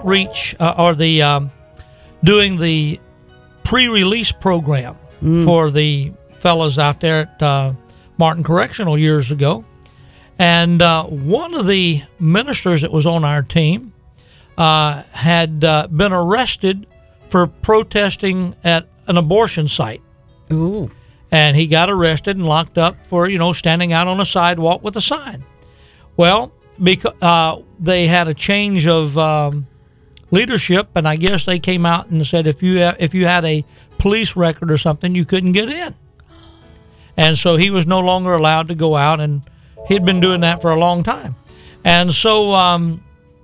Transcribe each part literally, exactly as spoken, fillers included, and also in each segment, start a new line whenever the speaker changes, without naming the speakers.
outreach uh, or the um, doing the pre-release program mm. for the fellas out there at uh, Martin Correctional years ago. And uh, one of the ministers that was on our team uh, had uh, been arrested for protesting at an abortion site.
Ooh.
And he got arrested and locked up for, you know, standing out on a sidewalk with a sign. Well, because uh, they had a change of um, leadership, and I guess they came out and said if you ha- if you had a police record or something, you couldn't get in. And so he was no longer allowed to go out, and he'd been doing that for a long time. And so, um,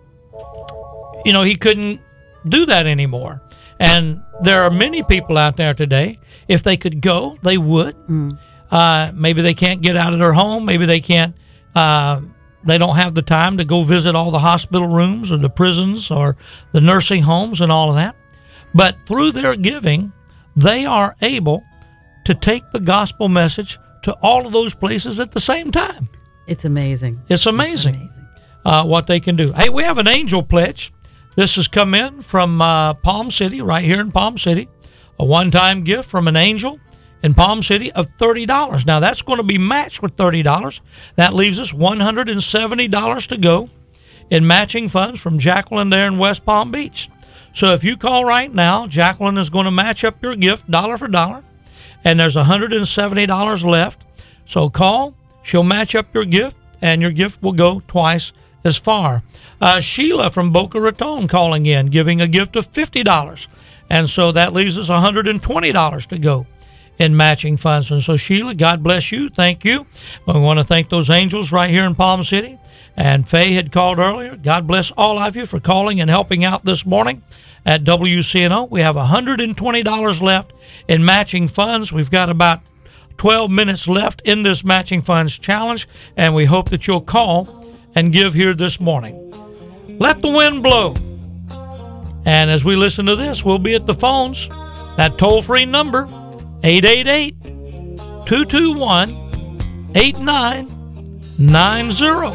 you know, he couldn't do that anymore. And there are many people out there today, if they could go, they would. Mm. Uh, maybe they can't get out of their home. Maybe they can't, uh, they don't have the time to go visit all the hospital rooms or the prisons or the nursing homes and all of that. But through their giving, they are able to take the gospel message to all of those places at the same time.
It's amazing.
It's amazing,
it's amazing.
Uh, what they can do. Hey, we have an angel pledge. This has come in from uh, Palm City, right here in Palm City. A one-time gift from an angel in Palm City of thirty dollars. Now, that's going to be matched with thirty dollars. That leaves us one hundred seventy dollars to go in matching funds from Jacqueline there in West Palm Beach. So if you call right now, Jacqueline is going to match up your gift dollar for dollar, and there's one hundred seventy dollars left. So call, she'll match up your gift, and your gift will go twice as far. Uh, Sheila from Boca Raton calling in, giving a gift of fifty dollars. And so that leaves us one hundred twenty dollars to go in matching funds. And so, Sheila, God bless you. Thank you. We want to thank those angels right here in Palm City. And Faye had called earlier. God bless all of you for calling and helping out this morning at W C N O. We have one hundred twenty dollars left in matching funds. We've got about twelve minutes left in this matching funds challenge, and we hope that you'll call and give here this morning. Let the wind blow. And as we listen to this, we'll be at the phones. That toll-free number, eight eight eight, two two one, eight nine nine zero.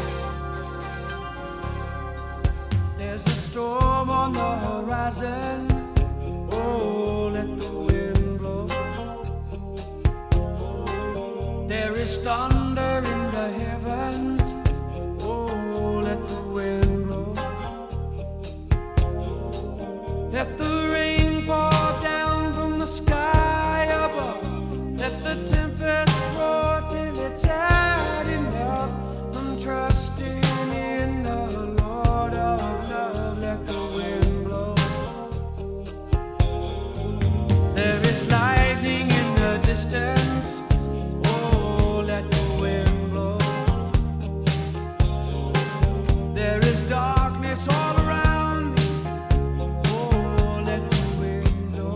There's a storm on the horizon. Oh, let the wind blow. There is thunder in the heavens. Oh, let the wind blow. Let the rain pour down from the sky above. Let the tempest roar till it's had enough. I'm trusting in the Lord of love. Let the wind blow. There is lightning in the distance. Oh, let the wind blow. There is darkness all around me. Oh, let the wind blow.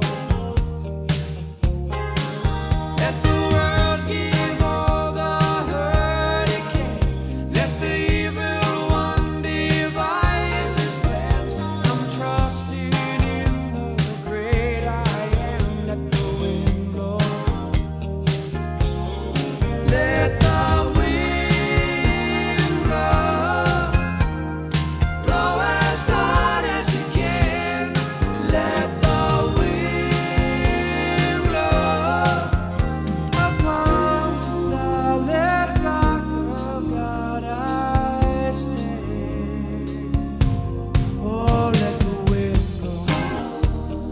Let the world give all the hurt it can. Let the evil one devise his plans. I'm trusting in the great I am. Let the wind blow. Let the wind blow. Blow as hard as you can. Let the wind blow upon the solid rock of God I stand. Oh, let the wind blow.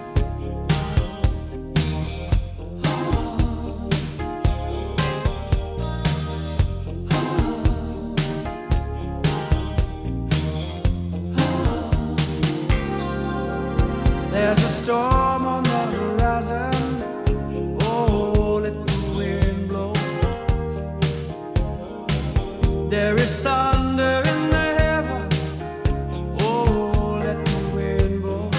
There's a storm on the horizon. Oh, let the wind blow. There is thunder in the heaven. Oh, let the wind blow.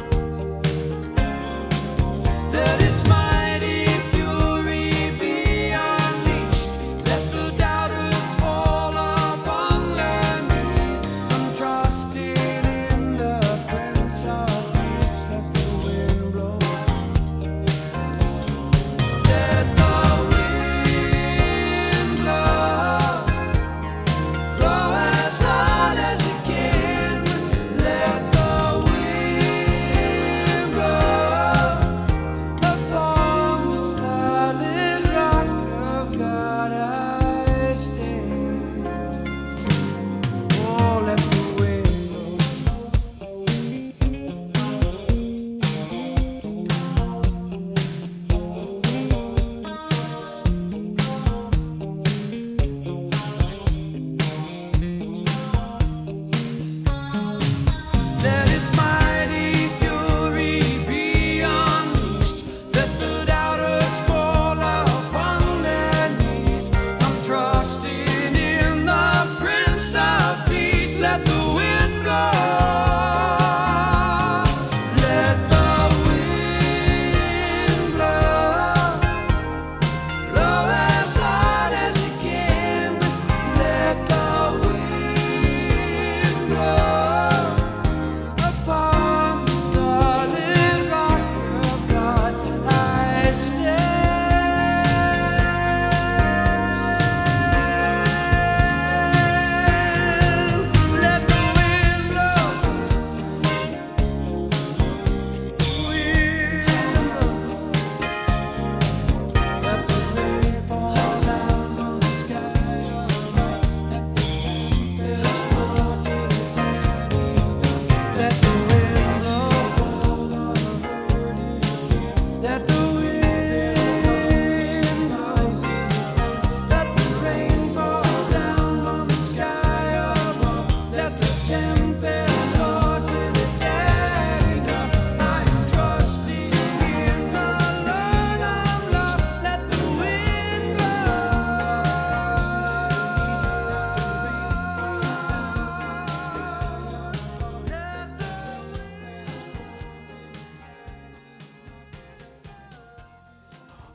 Let its mighty fury be unleashed. Let the doubters fall upon their knees. I'm trusting in the Prince of Peace. Let the wind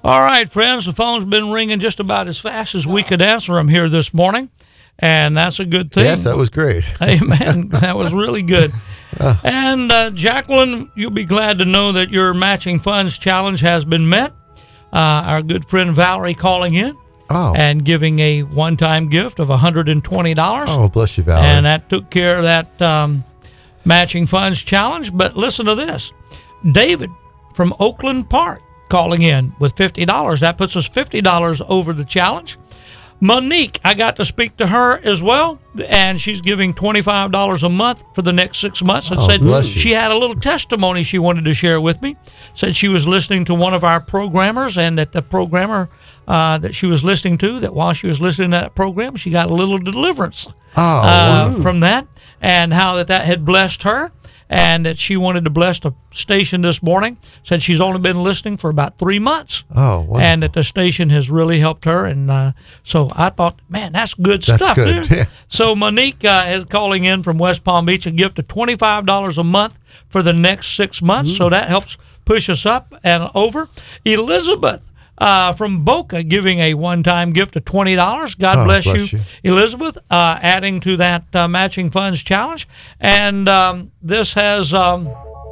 All right, friends, the phone's been ringing just about as fast as we could answer them here this morning, and that's a good thing.
Yes, that was great.
Amen. That was really good. And uh, Jacqueline, you'll be glad to know that your matching funds challenge has been met. Uh, our good friend Valerie calling in
Oh.
and giving a one-time gift of one hundred twenty dollars.
Oh, bless you, Valerie.
And that took care of that um, matching funds challenge. But listen to this. David from Oakland Park calling in with fifty dollars. That puts us fifty dollars over the challenge. Monique, I got to speak to her as well, and she's giving twenty-five dollars a month for the next six months and
Oh,
said
bless you.
she had a little testimony she wanted to share with me. Said she was listening to one of our programmers, and that the programmer uh, that she was listening to, that while she was listening to that program, she got a little deliverance
Oh,
uh,
wow.
from that, and how that that had blessed her, and that she wanted to bless the station this morning. Said she's only been listening for about three months.
Oh, wonderful.
And that the station has really helped her. And uh, so I thought, man, that's good
That's
stuff.
good,
dude.
yeah.
So Monique uh, is calling in from West Palm Beach, a gift of twenty-five dollars a month for the next six months. So that helps push us up and over. Elizabeth uh, from Boca giving a one-time gift of twenty dollars. God
Oh,
bless,
bless
you,
you.
Elizabeth, uh, adding to that uh, matching funds challenge. And um, this has um,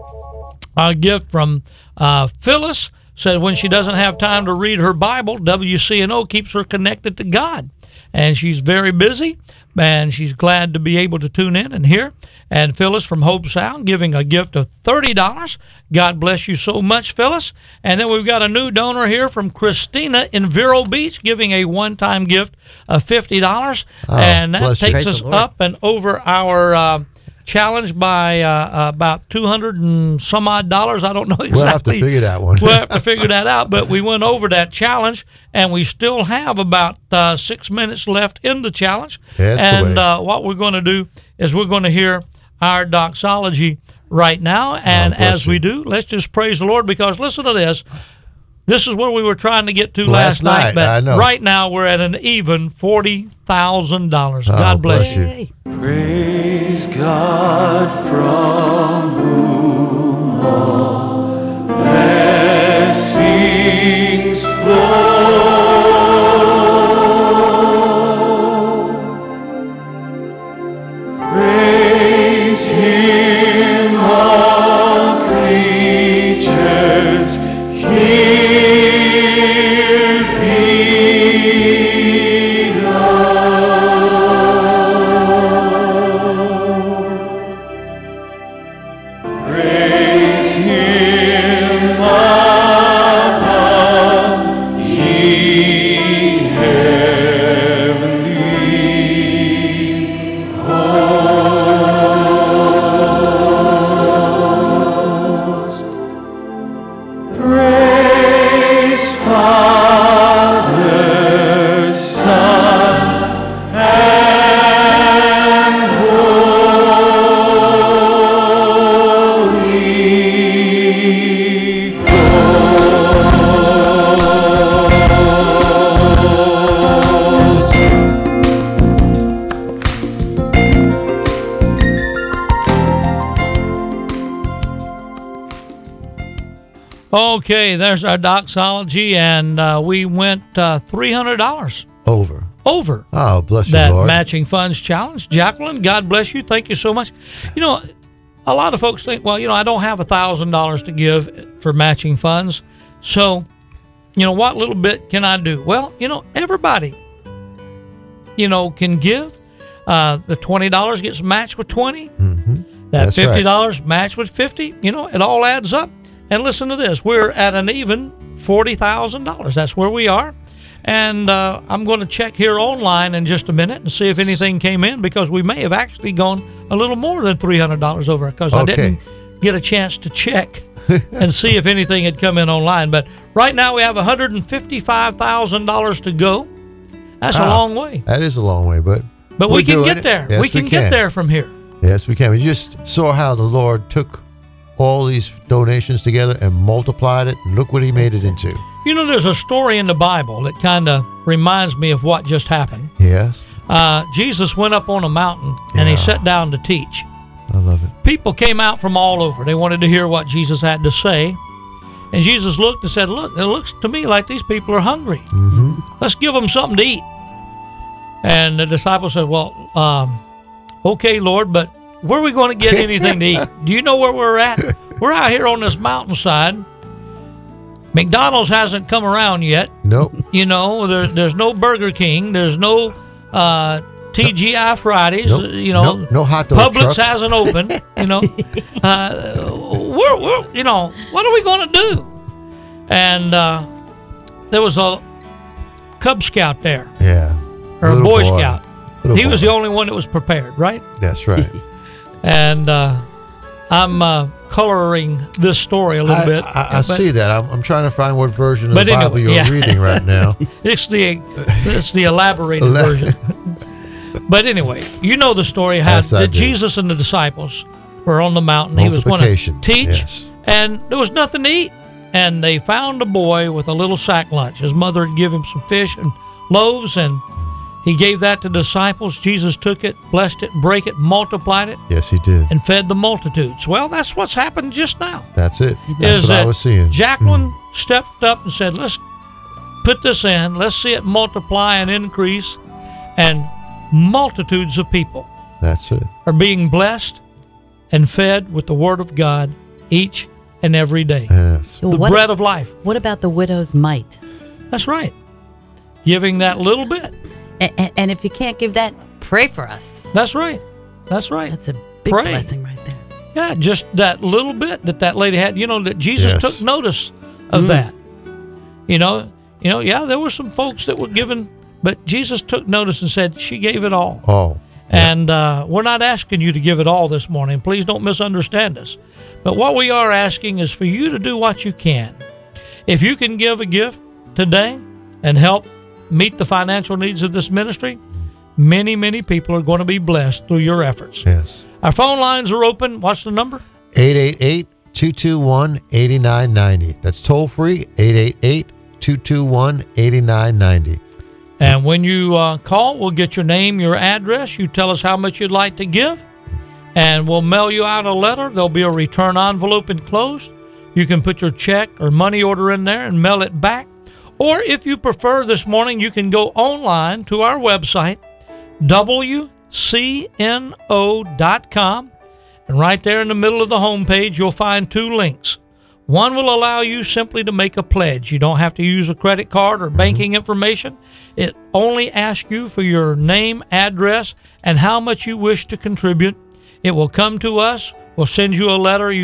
a gift from uh, Phyllis. Said when she doesn't have time to read her Bible, W C N O keeps her connected to God. And she's very busy, and she's glad to be able to tune in and hear. And Phyllis from Hope Sound giving a gift of thirty dollars. God bless you so much, Phyllis. And then we've got a new donor here from Christina in Vero Beach giving a one-time gift of fifty dollars.
Oh,
and that
bless you.
takes
Praise
us
the Lord.
up and over our uh, challenge by uh, about two hundred and some odd dollars. I don't know exactly.
We'll have to figure that one.
We'll have to figure that out. But we went over that challenge, and we still have about uh, six minutes left in the challenge.
That's the
and
way.
uh, what we're going to do is we're going to hear our doxology right now. And
Oh, bless
as we
you.
do, let's just praise the Lord, because listen to this. This is where we were trying to get to
Last
last, night,
night,
but
I know.
right now we're at an even forty thousand dollars.
Oh,
God bless,
bless
you.
you.
Yay.
Praise God from whom all blessings flow. Praise Him, all creatures here below. Praise Him above, ye heavenly hosts. Praise Father, Son, and Holy Ghost.
Okay, there's our doxology, and uh, we went uh, three hundred dollars
Over.
over
Oh, bless you,
that
Lord.
matching funds challenge. Jacqueline, God bless you. Thank you so much. You know, a lot of folks think, well, you know, I don't have a thousand dollars to give for matching funds. So, you know, what little bit can I do? Well, you know, everybody, you know, can give. Uh, the twenty dollars gets matched with twenty.
Mm-hmm.
That
That's
fifty
right.
dollars matched with fifty. You know, it all adds up. And listen to this. We're at an even forty thousand dollars. That's where we are. And uh, I'm going to check here online in just a minute and see if anything came in, because we may have actually gone a little more than three hundred dollars over, because I
Okay.
didn't get a chance to check and see if anything had come in online. But right now we have one hundred fifty-five thousand dollars to go. That's a
Ah,
long way.
That is a long way, but
But
we're
we can
doing
get
it.
there.
Yes,
we can get there from here.
Yes, we can. We just saw how the Lord took all these donations together and multiplied it, and look what He made it into.
You know, there's a story in the Bible that kind of reminds me of what just happened.
Yes,
Uh, Jesus went up on a mountain and he
Yeah.
sat down to teach.
I love it.
People came out from all over. They wanted to hear what Jesus had to say. And Jesus looked and said, look, it looks to me like these people are hungry.
Mm-hmm.
Let's give them something to eat. And the disciples said, well, um, okay, Lord, but where are we going to get anything to eat? Do you know where we're at? We're out here on this mountainside. McDonald's hasn't come around yet.
Nope.
You know, there, there's no Burger King. There's no uh, T G I Fridays.
Nope.
uh, You know,
Nope. No hot dog
Publix
truck.
hasn't opened. You know, uh, we're, we're, you know, what are we going to do? And uh, there was a Cub Scout there,
Yeah.
or a
Little
Boy,
boy.
Scout.
Little
He was
boy.
the only one that was prepared, right?
That's right.
And uh, I'm uh, coloring this story a little
I,
bit.
I, I
but
see that. I'm, I'm trying to find what version of
But
the Bible
anyway,
you're
yeah.
reading right now.
It's the it's the elaborated
Ela-
version. But anyway, you know the story how
Yes, I
that
do.
Jesus and the disciples were on the mountain. He was going to
Multiplication,
teach,
yes.
and there was nothing to eat. And they found a boy with a little sack lunch. His mother had given him some fish and loaves, and he gave that to the disciples. Jesus took it, blessed it, break it, multiplied it,
Yes, he did.
and fed the multitudes. Well, that's what's happened just now.
That's it.
Is
That's what
that
I was seeing.
Jacqueline stepped up and said, let's put this in. Let's see it multiply and increase. And multitudes of people
That's it.
are being blessed and fed with the Word of God each and every day.
Yes.
The
what,
bread of life.
what about the widow's mite?
That's right. Giving that little bit.
And, and if you can't give that, pray for us.
That's right. That's right.
That's a big
Pray.
blessing right there.
Yeah, just that little bit that that lady had. You know, that Jesus
Yes.
took notice of that. You know, you know, yeah, there were some folks that were given, but Jesus took notice and said she gave it all.
Oh.
And uh, we're not asking you to give it all this morning. Please don't misunderstand us. But what we are asking is for you to do what you can. If you can give a gift today and help meet the financial needs of this ministry, many, many people are going to be blessed through your efforts.
Yes.
Our phone lines are open. What's the number?
eight eight eight, two two one, eight nine nine zero. That's toll free, eight eight eight, two two one, eight nine nine zero.
And when you uh, call, we'll get your name, your address. You tell us how much you'd like to give, and we'll mail you out a letter. There'll be a return envelope enclosed. You can put your check or money order in there and mail it back. Or if you prefer this morning, you can go online to our website, W C N O dot com. And right there in the middle of the homepage, you'll find two links. One will allow you simply to make a pledge. You don't have to use a credit card or banking information. It only asks you for your name, address, and how much you wish to contribute. It will come to us. We'll send you a letter. You